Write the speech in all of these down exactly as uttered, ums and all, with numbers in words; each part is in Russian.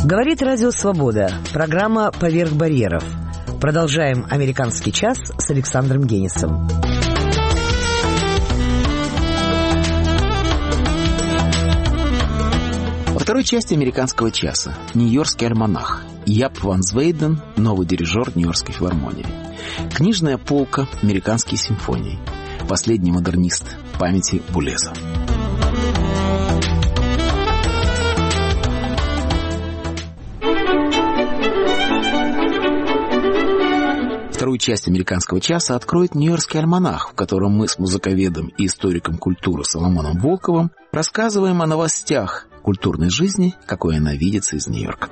Говорит Радио Свобода. Программа «Поверх барьеров». Продолжаем «Американский час» с Александром Генисом. Во второй части «Американского часа» нью-йоркский альманах. Яп Ван Звейден, новый дирижер Нью-Йоркской филармонии. Книжная полка «Американские симфонии». Последний модернист памяти Булеза. Вторую часть «Американского часа» откроет нью-йоркский альманах, в котором мы с музыковедом и историком культуры Соломоном Волковым рассказываем о новостях культурной жизни, какой она видится из Нью-Йорка.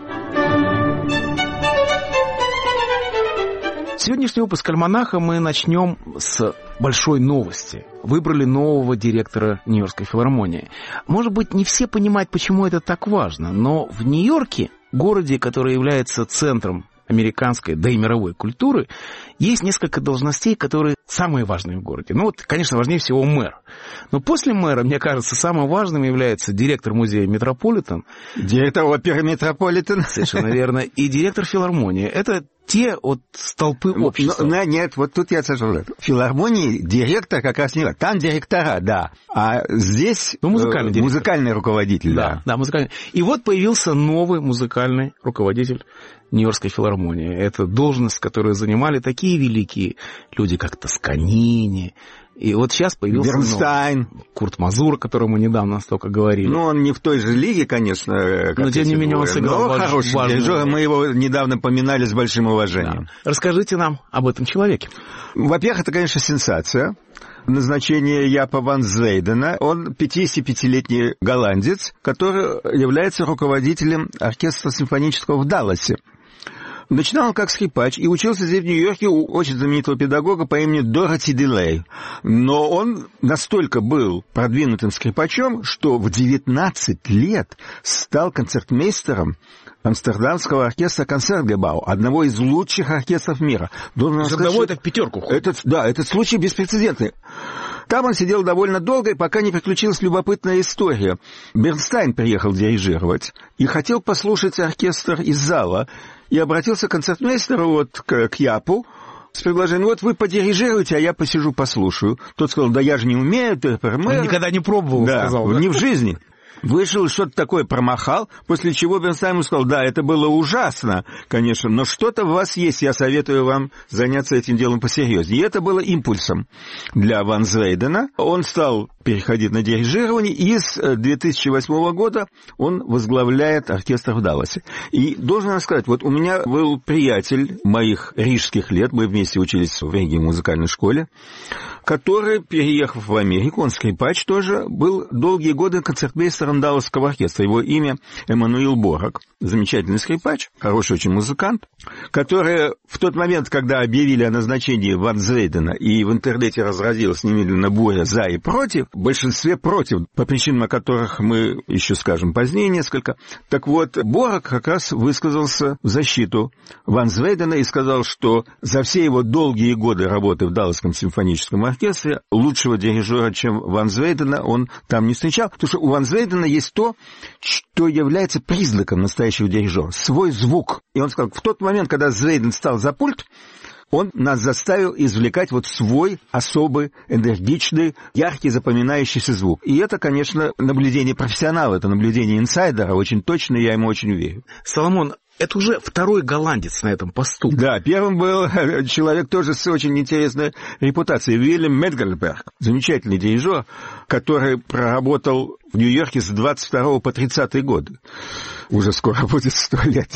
Сегодняшний выпуск альманаха мы начнем с большой новости. Выбрали нового директора Нью-Йоркской филармонии. Может быть, не все понимают, почему это так важно, но в Нью-Йорке, городе, который является центром американской, да и мировой культуры, есть несколько должностей, которые самые важные в городе. Ну вот, конечно, важнее всего мэр. Но после мэра, мне кажется, самым важным является директор музея Метрополитен. Директор оперы Метрополитен. Совершенно верно. И директор филармонии. Это те вот столпы общества. Но, нет, вот тут я скажу. В филармонии директор как раз не важно. Там директора, да. А здесь ну, музыкальный, э, музыкальный руководитель. Да, да, да, музыкальный. И вот появился новый музыкальный руководитель Нью-Йоркской филармонии. Это должность, которую занимали такие великие люди, как Тосканини. И вот сейчас появился Бернстайн, новый, Курт Мазур, о котором мы недавно столько говорили. Ну, он не в той же лиге, конечно, как но тем не менее он сыграл но хороший дирижер, мы его недавно поминали с большим уважением. Да. Расскажите нам об этом человеке. Во-первых, это, конечно, сенсация. Назначение Япа Ван Звейдена. Он пятидесятипятилетний голландец, который является руководителем оркестра симфонического в Далласе. Начинал он как скрипач и учился здесь в Нью-Йорке у очень знаменитого педагога по имени Дороти Дилей. Но он настолько был продвинутым скрипачом, что в девятнадцать лет стал концертмейстером Амстердамского оркестра «Концертгебау», одного из лучших оркестров мира. Одного это в пятерку. Этот, да, этот случай беспрецедентный. Там он сидел довольно долго, и пока не приключилась любопытная история. Бернстайн приехал дирижировать и хотел послушать оркестр из зала, и обратился к концертмейстеру, вот, к, к Япу, с предложением, вот вы подирижируете, а я посижу, послушаю. Тот сказал, да я же не умею. Он никогда не пробовал, да, сказал. Да, не в жизни. Вышел, что-то такое промахал, после чего Бернстайн ему сказал, да, это было ужасно, конечно, но что-то в вас есть, я советую вам заняться этим делом посерьезнее. И это было импульсом для Ван Звейдена. Он стал переходить на дирижирование, и с две тысячи восьмого года он возглавляет оркестр в Далласе. И должен сказать, вот у меня был приятель моих рижских лет, мы вместе учились в Риге в музыкальной школе, который, переехав в Америку, он скрипач тоже, был долгие годы концертмейстером Далласского оркестра. Его имя Эммануил Борок. Замечательный скрипач, хороший очень музыкант, который в тот момент, когда объявили о назначении Ван Звейдена, и в интернете разразилась немедленно буря за и против, в большинстве против, по причинам, о которых мы еще скажем позднее несколько. Так вот, Борок как раз высказался в защиту Ван Звейдена и сказал, что за все его долгие годы работы в Далласском симфоническом оркестре лучшего дирижера, чем Ван Звейдена, он там не встречал, потому что у Ван Звейдена есть то, что является признаком настоящего дирижера — свой звук. И он сказал, в тот момент, когда Звейден стал за пульт, он нас заставил извлекать вот свой особый, энергичный, яркий, запоминающийся звук. И это, конечно, наблюдение профессионала, это наблюдение инсайдера, очень точно, я ему очень верю. Соломон, это уже второй голландец на этом посту. Да, первым был человек тоже с очень интересной репутацией, Вильям Менгельберг, замечательный дирижер, который проработал в Нью-Йорке с двадцать второго по тридцатый годы. Уже скоро будет сто лет.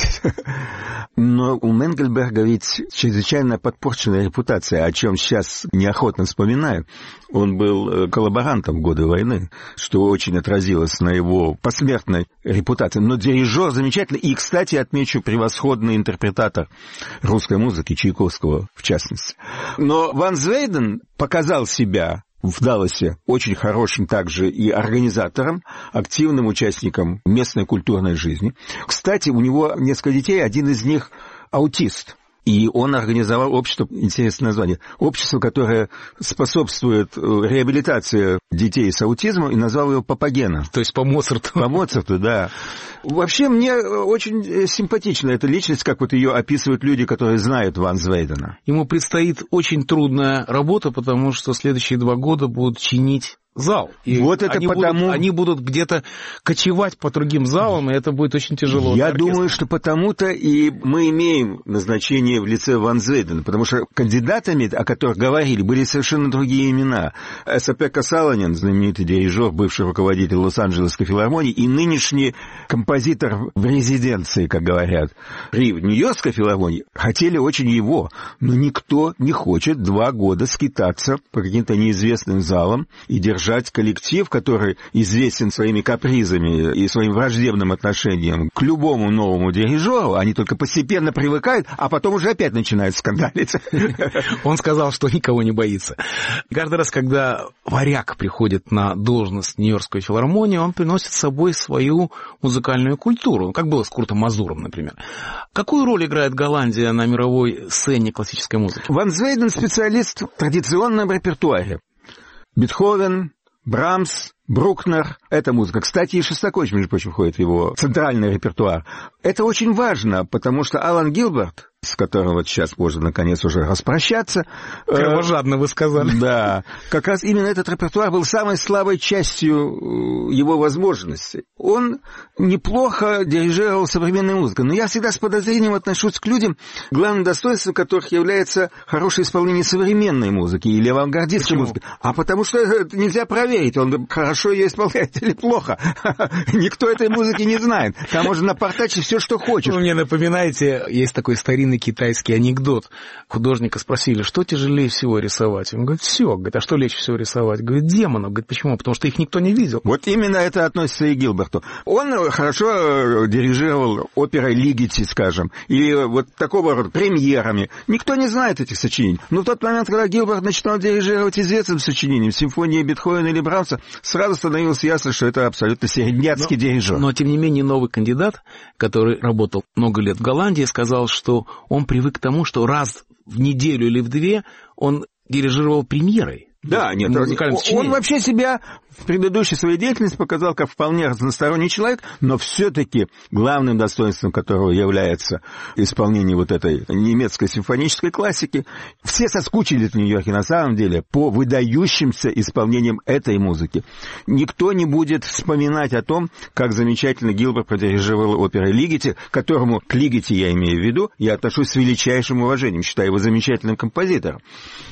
Но у Менгельберга ведь чрезвычайно подпорченная репутация, о чем сейчас неохотно вспоминаю. Он был коллаборантом в годы войны, что очень отразилось на его посмертной репутации. Но дирижер замечательный. И, кстати, отмечу, превосходный интерпретатор русской музыки, Чайковского в частности. Но Ван Звейден показал себя в Далласе очень хорошим также и организатором, активным участником местной культурной жизни. Кстати, у него несколько детей, один из них аутист. И он организовал общество, интересное название, общество, которое способствует реабилитации детей с аутизмом, и назвал его Папагена. То есть по Моцарту. По Моцарту, да. Вообще, мне очень симпатична эта личность, как вот ее описывают люди, которые знают Ван Звейдена. Ему предстоит очень трудная работа, потому что следующие два года будут чинить зал. И вот это они потому... Будут, они будут где-то кочевать по другим залам, и это будет очень тяжело. Я думаю, что потому-то и мы имеем назначение в лице Ван Звейдена, потому что кандидатами, о которых говорили, были совершенно другие имена. Эса-Пекка Салонен, знаменитый дирижер, бывший руководитель Лос-Анджелесской филармонии, и нынешний композитор в резиденции, как говорят, при Нью-Йоркской филармонии, хотели очень его, но никто не хочет два года скитаться по каким-то неизвестным залам и держать коллектив, который известен своими капризами и своим враждебным отношением к любому новому дирижеру. Они только постепенно привыкают, а потом уже опять начинают скандалить. Он сказал, что никого не боится. Каждый раз, когда варяг приходит на должность в Нью-Йоркской филармонии, он приносит с собой свою музыкальную культуру, как было с Куртом Мазуром, например. Какую роль играет Голландия на мировой сцене классической музыки? Ван Звейден специалист в традиционном репертуаре. Бетховен, Брамс, Брукнер — это музыка. Кстати, и Шостакович, между прочим, входит в его центральный репертуар. Это очень важно, потому что Алан Гилберт, с которым вот сейчас можно, наконец, уже распрощаться... Кровожадно вы сказали. Да. Как раз именно этот репертуар был самой слабой частью его возможностей. Он неплохо дирижировал современной музыкой, но я всегда с подозрением отношусь к людям, главным достоинством которых является хорошее исполнение современной музыки или авангардистской Почему? музыки. А потому что это нельзя проверить, он хорошо ее исполняет или плохо. Никто этой музыки не знает. Там можно напортачить все, что хочешь. Вы мне напоминаете, есть такой старинный китайский анекдот. Художника спросили, что тяжелее всего рисовать? Он говорит, все. Говорит, а что легче всего рисовать? Говорит, демонов. Говорит, почему? Потому что их никто не видел. Вот именно это относится и к Гилберту. Он хорошо дирижировал оперой Лигeti, скажем, или вот такого рода премьерами. Никто не знает этих сочинений. Но в тот момент, когда Гилберт начинал дирижировать известным сочинением, симфонии Бетховена или Брамса, сразу становилось ясно, что это абсолютно середняцкий но, дирижер. Но, тем не менее, новый кандидат, который работал много лет в Голландии, сказал, что он привык к тому, что раз в неделю или в две он дирижировал премьерой. Да, нет, он, он вообще себя в предыдущей своей деятельности показал как вполне разносторонний человек, но все-таки главным достоинством которого является исполнение вот этой немецкой симфонической классики. Все соскучились в Нью-Йорке на самом деле по выдающимся исполнениям этой музыки. Никто не будет вспоминать о том, как замечательно Гилберт продирижировал оперу Лигeti, к которому, к Лигeti я имею в виду, я отношусь с величайшим уважением, считаю его замечательным композитором.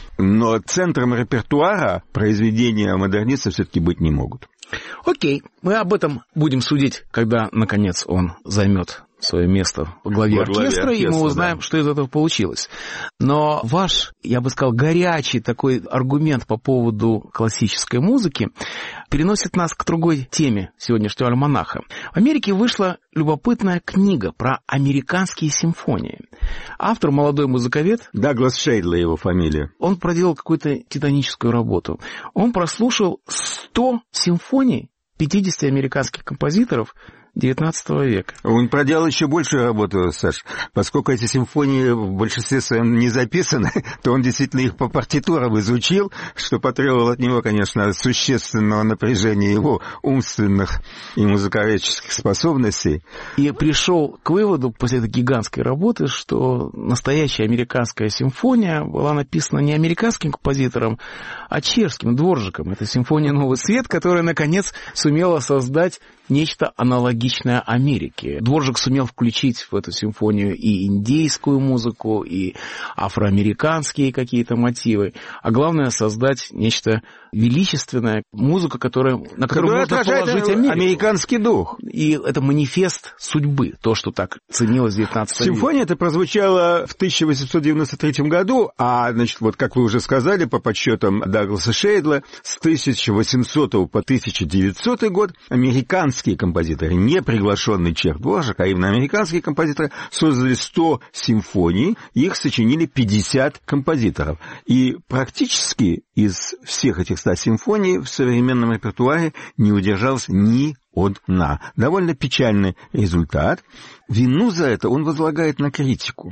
Но центром репертуара произведения модернистов все-таки быть не могут. Окей, мы об этом будем судить, когда, наконец, он займет свое место во главе, во главе оркестра, оркестра, и мы узнаем, да, что из этого получилось. Но ваш, я бы сказал, горячий такой аргумент по поводу классической музыки переносит нас к другой теме сегодняшнего альманаха. В Америке вышла любопытная книга про американские симфонии. Автор, молодой музыковед... Даглас Шейдла его фамилия. Он проделал какую-то титаническую работу. Он прослушал сто симфоний пятидесяти американских композиторов девятнадцатого века. Он проделал еще большую работу, Саш. Поскольку эти симфонии в большинстве своем не записаны, то он действительно их по партитурам изучил, что потребовало от него, конечно, существенного напряжения его умственных и музыковедческих способностей. И пришел к выводу после этой гигантской работы, что настоящая американская симфония была написана не американским композитором, а чешским, Дворжиком. Это симфония «Новый свет», которая, наконец, сумела создать нечто аналогичное Америке. Дворжик сумел включить в эту симфонию и индейскую музыку, и афроамериканские какие-то мотивы, а главное создать нечто величественное, музыку, которая, на которую можно положить Америку. Американский дух. И это манифест судьбы, то, что так ценилось в девятнадцатом веке. Симфония эта прозвучала в тысяча восемьсот девяносто третьем году, а, значит, вот как вы уже сказали, по подсчетам Дагласа Шейдла, с тысяча восьмисотого по тысяча девятисотый год американские композиторы, не приглашенный чех Дворжик, а именно американские композиторы, создали сто симфоний, их сочинили пятьдесят композиторов. И практически из всех этих ста симфоний в современном репертуаре не удержалась ни одна. Довольно печальный результат. Вину за это он возлагает на критику.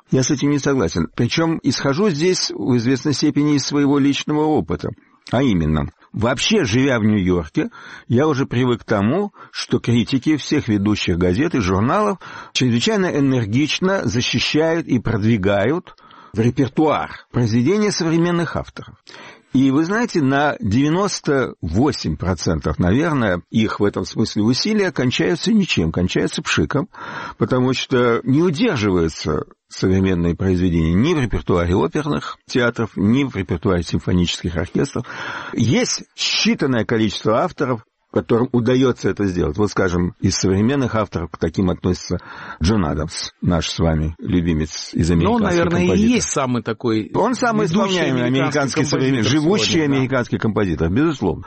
Я с этим не согласен. Причем исхожу здесь в известной степени из своего личного опыта. А именно, вообще, живя в Нью-Йорке, я уже привык к тому, что критики всех ведущих газет и журналов чрезвычайно энергично защищают и продвигают в репертуар произведения современных авторов. И вы знаете, на девяносто восемь процентов, наверное, их в этом смысле усилия кончаются ничем, кончаются пшиком, потому что не удерживаются современные произведения ни в репертуаре оперных театров, ни в репертуаре симфонических оркестров. Есть считанное количество авторов, которым удается это сделать. Вот, скажем, из современных авторов к таким относится Джон Адамс, наш с вами любимец из американских композиторов. Ну, наверное, композитор. И есть самый такой... Он самый исполняемый американский, американский современный, живущий сегодня, американский да. композитор, безусловно.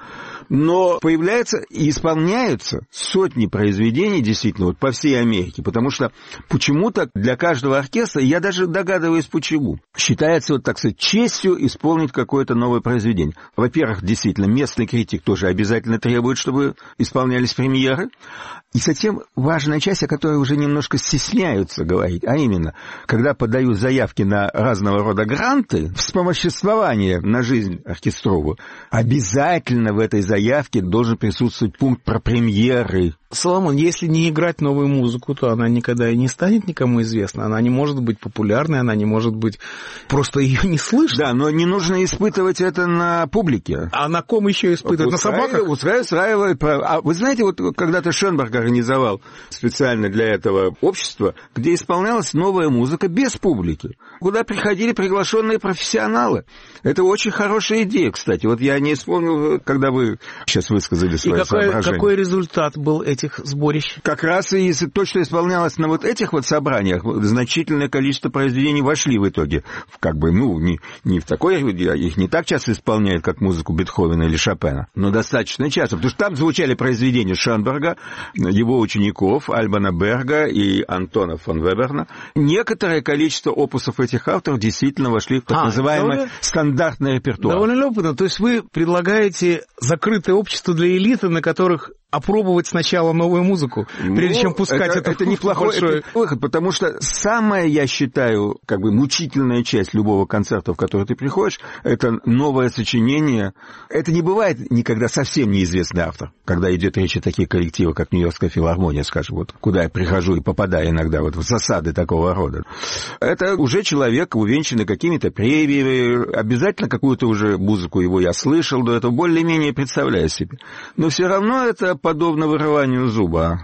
Но появляются и исполняются сотни произведений, действительно, вот по всей Америке, потому что почему-то для каждого оркестра, я даже догадываюсь почему, считается, вот так сказать, честью исполнить какое-то новое произведение. Во-первых, действительно, местный критик тоже обязательно требует, чтобы исполнялись премьеры. И затем важная часть, о которой уже немножко стесняются говорить, а именно, когда подают заявки на разного рода гранты, вспомоществование на жизнь оркестровую, обязательно в этой заявке должен присутствовать пункт про премьеры. Соломон, если не играть новую музыку, то она никогда и не станет никому известна. Она не может быть популярной, она не может быть... Просто ее не слышно. Да, но не нужно испытывать это на публике. А на ком еще испытывать? Вот на собаках? Устраивает. А вы знаете, вот когда-то Шенберг организовал специально для этого общества, где исполнялась новая музыка без публики, куда приходили приглашенные профессионалы. Это очень хорошая идея, кстати. Вот я не вспомнил, когда вы сейчас высказали свои и какой, соображения. какой результат был этих сборищ? Как раз и то, что исполнялось на вот этих вот собраниях, значительное количество произведений вошли в итоге в как бы, ну, не, не в такое, их не так часто исполняют, как музыку Бетховена или Шопена, но достаточно часто, потому что там звучали произведения Шенберга, его учеников, Альбана Берга и Антона фон Веберна. Некоторое количество опусов этих авторов действительно вошли в так а, называемый довольно... стандартный репертуар. Довольно любопытно. То есть вы предлагаете закрытое общество для элиты, на которых опробовать сначала новую музыку, прежде ну, чем пускать это, это, это неплохой большой... выход, потому что самая, я считаю, как бы мучительная часть любого концерта, в который ты приходишь, это новое сочинение. Это не бывает никогда совсем неизвестный автор, когда идет речь о таких коллективах, как Нью-Йоркская филармония, скажем, вот куда я прихожу и попадаю иногда вот в засады такого рода. Это уже человек, увенчанный какими-то премиями, обязательно какую-то уже музыку его я слышал до этого, более-менее представляю себе. Но все равно это подобно вырыванию зуба.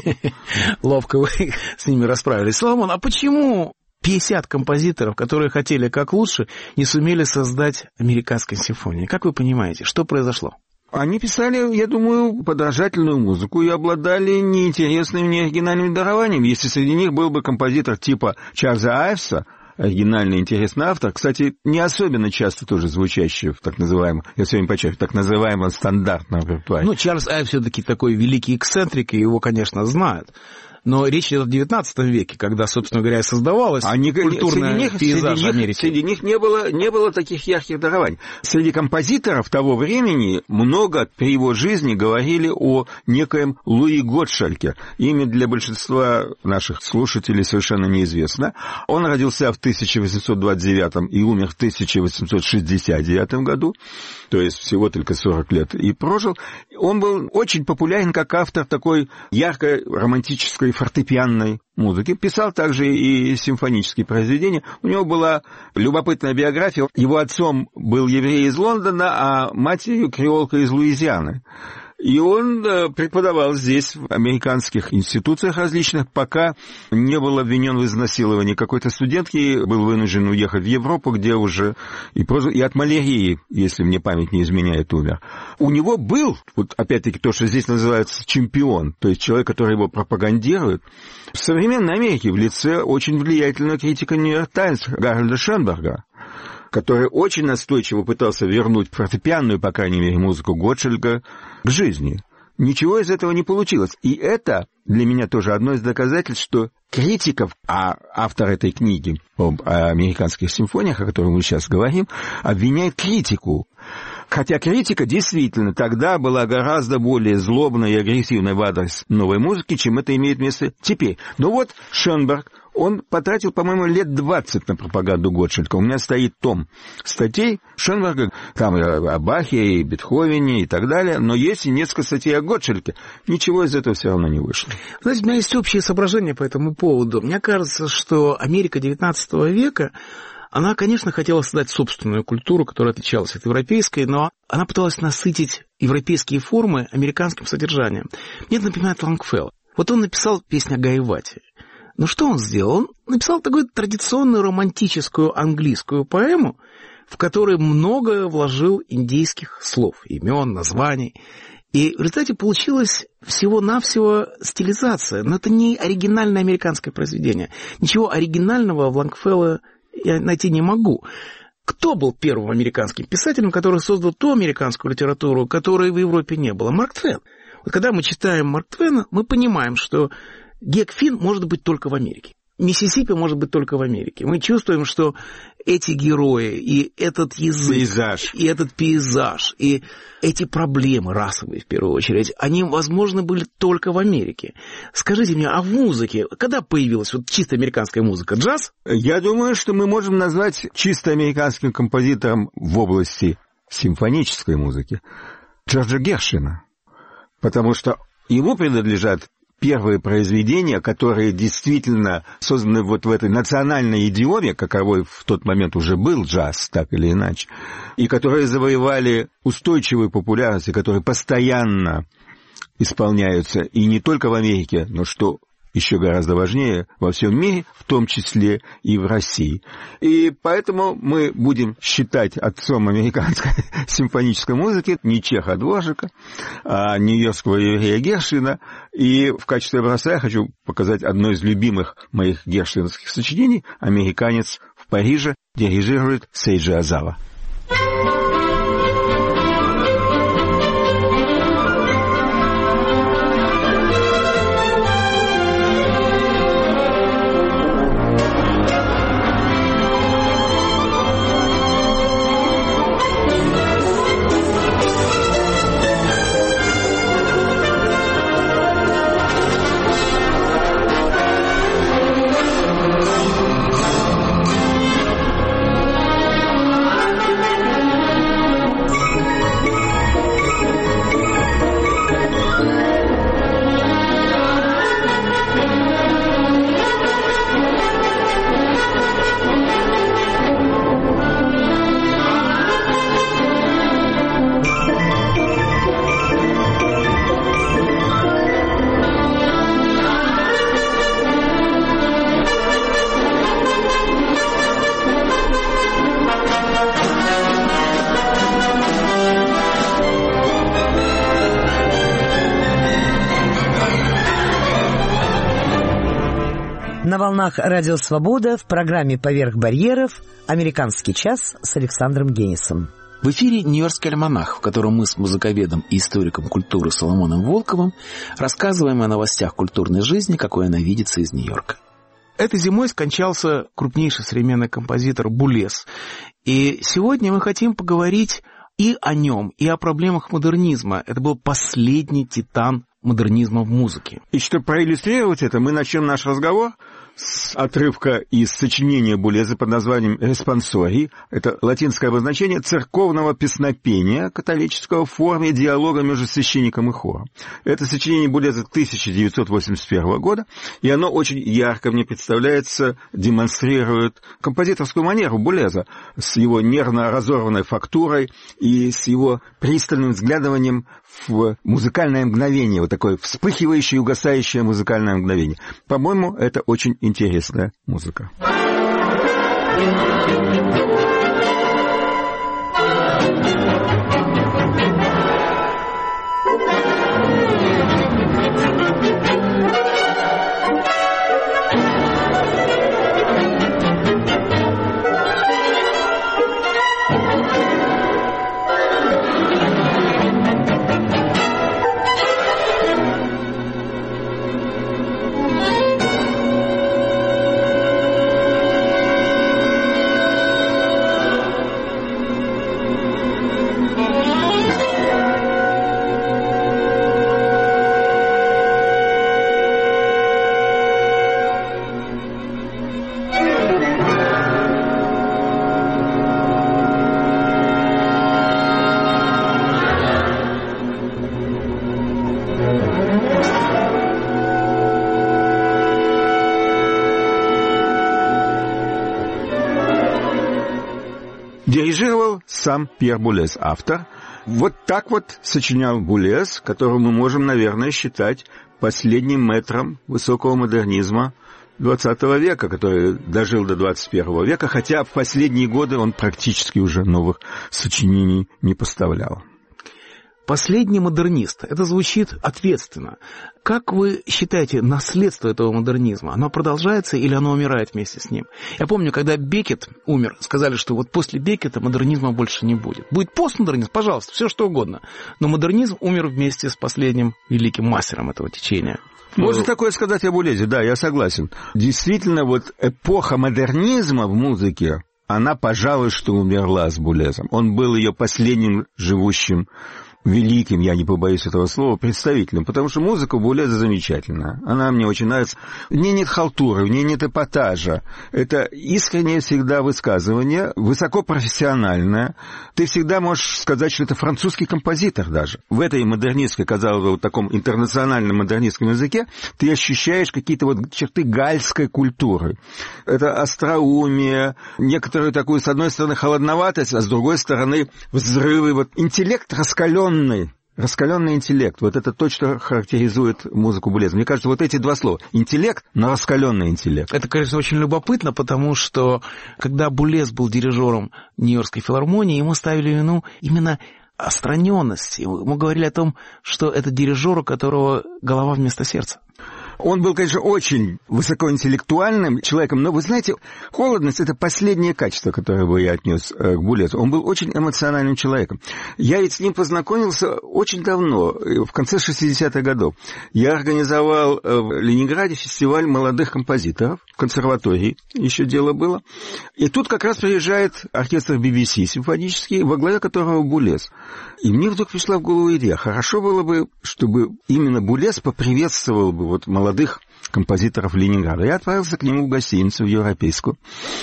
Ловко вы с ними расправились. Соломон, а почему пятьдесят композиторов, которые хотели как лучше, не сумели создать американской симфонии? Как вы понимаете, что произошло? Они писали, я думаю, подражательную музыку и обладали неинтересными, неоригинальными дарованиями. Если среди них был бы композитор типа Чарльза Айвса, оригинальный, интересный автор, кстати, не особенно часто тоже звучащий в так называемом, я все время подчеркиваю, так называемом стандартном репертуаре. Ну, Чарльз Айв все-таки такой великий эксцентрик, и его, конечно, знают. Но речь идет о девятнадцатом веке, когда, собственно говоря, создавалась Они, культурная них, пейзаж среди Америки. Них, среди них не было, не было таких ярких дарований. Среди композиторов того времени много при его жизни говорили о некоем Луи Готшальке. Имя для большинства наших слушателей совершенно неизвестно. Он родился в тысяча восемьсот двадцать девятом и умер в тысяча восемьсот шестьдесят девятом году, то есть всего только сорок лет, и прожил. Он был очень популярен как автор такой яркой романтической фортепианной музыки. Писал также и симфонические произведения. У него была любопытная биография. Его отцом был еврей из Лондона, а матерью креолка из Луизианы. И он преподавал здесь, в американских институциях различных, пока не был обвинен в изнасиловании какой-то студентки, был вынужден уехать в Европу, где уже и, просто, и от малярии, если мне память не изменяет, умер. У него был, вот опять-таки то, что здесь называется чемпион, то есть человек, который его пропагандирует, в современной Америке в лице очень влиятельного критика «Нью-Йорк Таймс» Гарольда Шенберга, который очень настойчиво пытался вернуть фортепианную, по крайней мере, музыку Готшалька к жизни. Ничего из этого не получилось. И это для меня тоже одно из доказательств, что критиков, а автор этой книги об американских симфониях, о которой мы сейчас говорим, обвиняет критику. Хотя критика действительно тогда была гораздо более злобной и агрессивной в адрес новой музыки, чем это имеет место теперь. Но вот Шенберг Он потратил, по-моему, лет двадцать на пропаганду Готшильда. У меня стоит том статей Шенберга, там и о Бахе, и Бетховене, и так далее, но есть и несколько статей о Готшильде. Ничего из этого все равно не вышло. Знаете, у меня есть общее соображение по этому поводу. Мне кажется, что Америка девятнадцатого века, она, конечно, хотела создать собственную культуру, которая отличалась от европейской, но она пыталась насытить европейские формы американским содержанием. Мне это напоминает Лонгфелло. Вот он написал песню о Гайвате. Ну что он сделал? Он написал такую традиционную романтическую английскую поэму, в которой много вложил индейских слов, имен, названий. И в результате получилась всего-навсего стилизация. Но это не оригинальное американское произведение. Ничего оригинального в Лонгфелло я найти не могу. Кто был первым американским писателем, который создал ту американскую литературу, которой в Европе не было? Марк Твен. Вот когда мы читаем Марк Твена, мы понимаем, что Гек Финн может быть только в Америке. Миссисипи может быть только в Америке. Мы чувствуем, что эти герои, и этот язык, пейзаж. и этот пейзаж, и эти проблемы расовые, в первую очередь, они, возможно, были только в Америке. Скажите мне, а в музыке, когда появилась вот чисто американская музыка? Джаз? Я думаю, что мы можем назвать чисто американским композитором в области симфонической музыки Джорджа Гершвина, потому что ему принадлежат первые произведения, которые действительно созданы вот в этой национальной идиоме, каковой в тот момент уже был джаз, так или иначе, и которые завоевали устойчивую популярность, и которые постоянно исполняются и не только в Америке, но что еще гораздо важнее, во всем мире, в том числе и в России. И поэтому мы будем считать отцом американской симфонической музыки не Чеха Дворжика, а нью-йоркского еврея Гершвина. И в качестве образца я хочу показать одно из любимых моих гершвиновских сочинений «Американец в Париже» дирижирует Сейджи Озава. На волнах «Радио Свобода» в программе «Поверх барьеров» «Американский час» с Александром Генисом. В эфире «Нью-Йоркский альманах», в котором мы с музыковедом и историком культуры Соломоном Волковым рассказываем о новостях культурной жизни, какой она видится из Нью-Йорка. Этой зимой скончался крупнейший современный композитор Булес. И сегодня мы хотим поговорить и о нем, и о проблемах модернизма. Это был последний титан модернизма в музыке. И чтобы проиллюстрировать это, мы начнем наш разговор с отрывка из сочинения Булеза под названием «Респонсорий». Это латинское обозначение церковного песнопения католического в форме диалога между священником и хором. Это сочинение Булеза тысяча девятьсот восемьдесят первого года, и оно очень ярко мне представляется, демонстрирует композиторскую манеру Булеза с его нервно разорванной фактурой и с его пристальным взглядыванием в музыкальное мгновение, вот такое вспыхивающее и угасающее музыкальное мгновение. По-моему, это очень интересная музыка. Дирижировал сам Пьер Булез, автор. Вот так вот сочинял Булез, которого мы можем, наверное, считать последним мэтром высокого модернизма двадцатого века, который дожил до двадцать первого века, хотя в последние годы он практически уже новых сочинений не поставлял. Последний модернист. Это звучит ответственно. Как вы считаете, наследство этого модернизма, оно продолжается или оно умирает вместе с ним? Я помню, когда Беккет умер, сказали, что вот после Беккета модернизма больше не будет. Будет постмодернизм, пожалуйста, все что угодно. Но модернизм умер вместе с последним великим мастером этого течения. Можно такое сказать об Булезе, да, я согласен. Действительно, вот эпоха модернизма в музыке, она, пожалуй, что умерла с Булезом. Он был ее последним живущим великим, я не побоюсь этого слова, представителем, потому что музыка у Булеза замечательная. Она мне очень нравится. В ней нет халтуры, в ней нет эпатажа. Это искреннее всегда высказывание, высокопрофессиональное. Ты всегда можешь сказать, что это французский композитор даже. В этой модернистской, казалось бы, вот таком интернациональном модернистском языке ты ощущаешь какие-то вот черты гальской культуры. Это остроумие, некоторую такую, с одной стороны, холодноватость, а с другой стороны, взрывы. Вот интеллект раскаленный. Раскаленный интеллект. Вот это то, что характеризует музыку Булеза. Мне кажется, вот эти два слова. Интеллект, но раскаленный интеллект. Это, конечно, очень любопытно, потому что, когда Булез был дирижером Нью-Йоркской филармонии, ему ставили вину именно отстраненность. Ему говорили о том, что это дирижер, у которого голова вместо сердца. Он был, конечно, очень высокоинтеллектуальным человеком, но, вы знаете, холодность — это последнее качество, которое бы я отнес к Булезу. Он был очень эмоциональным человеком. Я ведь с ним познакомился очень давно, в конце шестидесятых годов. Я организовал в Ленинграде фестиваль молодых композиторов, в консерватории еще дело было. И тут как раз приезжает оркестр би би си симфонический, во главе которого Булез. И мне вдруг пришла в голову идея, хорошо было бы, чтобы именно Булез поприветствовал бы вот молодых композиторов Ленинграда. Я отправился к нему в гостиницу, в Европейскую.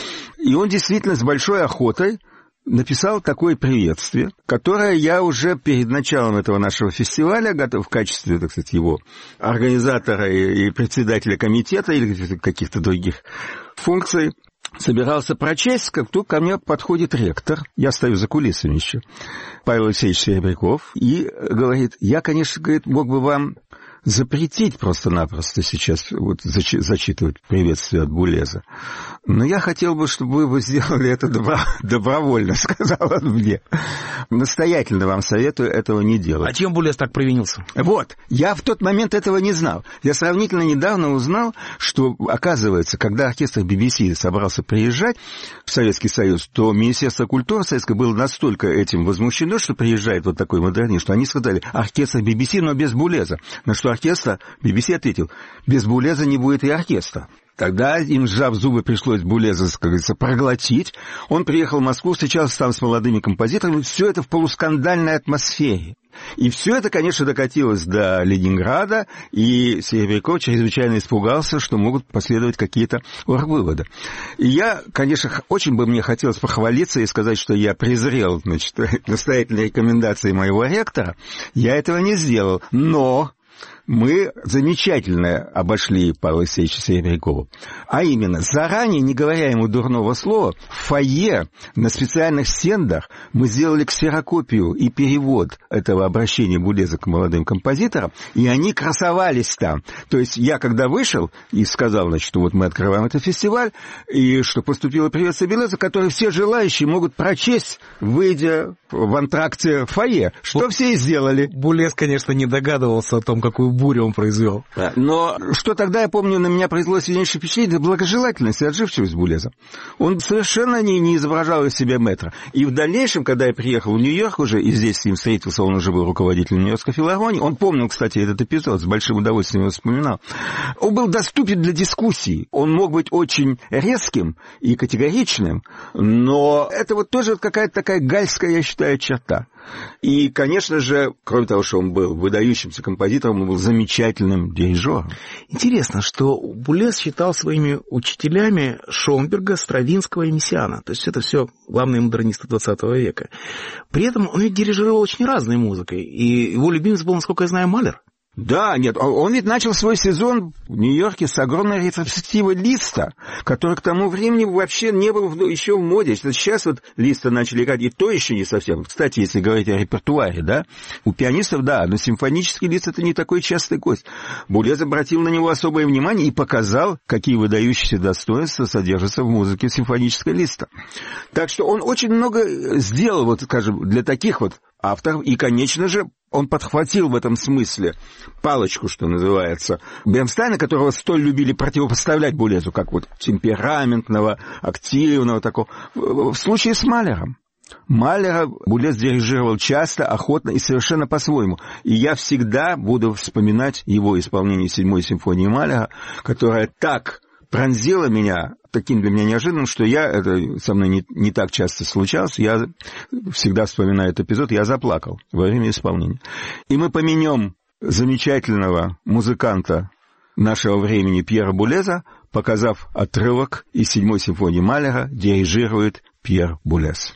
И он действительно с большой охотой написал такое приветствие, которое я уже перед началом этого нашего фестиваля, готов в качестве, так сказать, его организатора и председателя комитета или каких-то других функций, собирался прочесть, как тут ко мне подходит ректор, я стою за кулисами еще, Павел Алексеевич Серебряков, и говорит, я, конечно, говорит, мог бы вам запретить просто-напросто сейчас вот, зачи- зачитывать приветствие от Булеза. Но я хотел бы, чтобы вы сделали это добро- добровольно, сказал он мне. Настоятельно вам советую этого не делать. А чем Булез так провинился? Вот, я в тот момент этого не знал. Я сравнительно недавно узнал, что, оказывается, когда оркестр би би си собрался приезжать в Советский Союз, то Министерство культуры советское было настолько этим возмущено, что приезжает вот такой модернист, что они сказали, оркестр би би си, но без Булеза. На что оркестр би би си ответил, без Булеза не будет и оркестра. Тогда им, сжав зубы, пришлось Булеза, как говорится, проглотить. Он приехал в Москву, встречался там с молодыми композиторами. Все это в полускандальной атмосфере. И все это, конечно, докатилось до Ленинграда, и Серебряков чрезвычайно испугался, что могут последовать какие-то оргвыводы. И я, конечно, очень бы мне хотелось похвалиться и сказать, что я презрел, значит, настоятельные рекомендации моего ректора. Я этого не сделал, но мы замечательно обошли Павла Алексеевича Серебрякова. А именно, заранее, не говоря ему дурного слова, в фойе на специальных стендах мы сделали ксерокопию и перевод этого обращения Булеза к молодым композиторам, и они красовались там. То есть я, когда вышел и сказал, значит, что вот мы открываем этот фестиваль, и что поступило приветствие Булеза, которое все желающие могут прочесть, выйдя в антракте в фойе, что Бу- все и сделали. Булез, конечно, не догадывался о том, какую бурю он произвел. Да, но что тогда, я помню, на меня произвело сильнейшее впечатление, это благожелательность и отживчивость Булеза. Он совершенно не, не изображал из себя мэтра. И в дальнейшем, когда я приехал в Нью-Йорк уже, и здесь с ним встретился, он уже был руководителем Нью-Йоркской филармонии, он помнил, кстати, этот эпизод, с большим удовольствием его вспоминал. Он был доступен для дискуссий. Он мог быть очень резким и категоричным, но это вот тоже какая-то такая гальская, я считаю, черта. И, конечно же, кроме того, что он был выдающимся композитором, он был замечательным дирижером. Интересно, что Булез считал своими учителями Шонберга, Стравинского и Мессиана. То есть это все главные модернисты двадцатого века. При этом он ведь дирижировал очень разной музыкой. И его любимец был, насколько я знаю, Малер. Да, нет, он ведь начал свой сезон в Нью-Йорке с огромной ретроспективы Листа, который к тому времени вообще не был еще в моде. Сейчас вот Листа начали играть, и то еще не совсем. Кстати, если говорить о репертуаре, да, у пианистов, да, но симфонический Лист — это не такой частый гость. Булез обратил на него особое внимание и показал, какие выдающиеся достоинства содержатся в музыке симфонического Листа. Так что он очень много сделал, вот, скажем, для таких вот авторов, и, конечно же, он подхватил в этом смысле палочку, что называется, Бернстайна, которого столь любили противопоставлять Булезу, как вот темпераментного, активного такого. В случае с Малером. Малера Булез дирижировал часто, охотно и совершенно по-своему. И я всегда буду вспоминать его исполнение седьмой симфонии Малера, которая так пронзила меня, таким для меня неожиданным, что я, это со мной не, не так часто случалось, я всегда вспоминаю этот эпизод, я заплакал во время исполнения. И мы поменем замечательного музыканта нашего времени Пьера Булеза, показав отрывок из седьмой симфонии Малера, дирижирует Пьер Булез.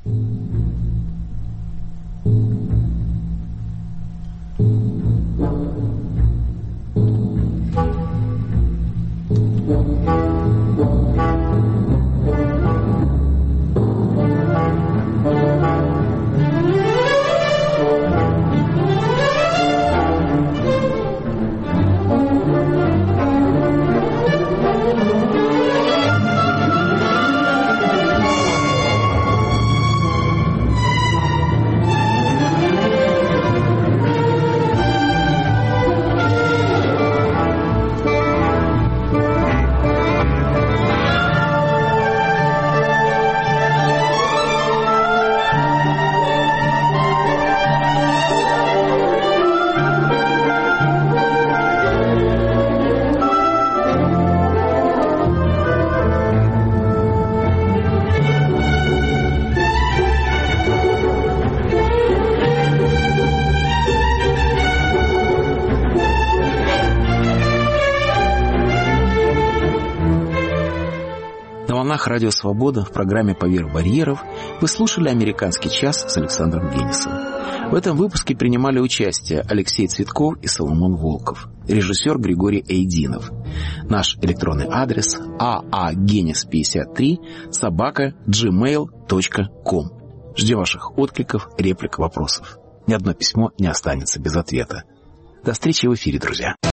Радио «Свобода» в программе «Поверх барьеров» вы слушали «Американский час» с Александром Генисом. В этом выпуске принимали участие Алексей Цветков и Соломон Волков, режиссер Григорий Эйдинов. Наш электронный адрес а а генис пятьдесят три собака джи мейл точка ком. Ждем ваших откликов, реплик, вопросов. Ни одно письмо не останется без ответа. До встречи в эфире, друзья.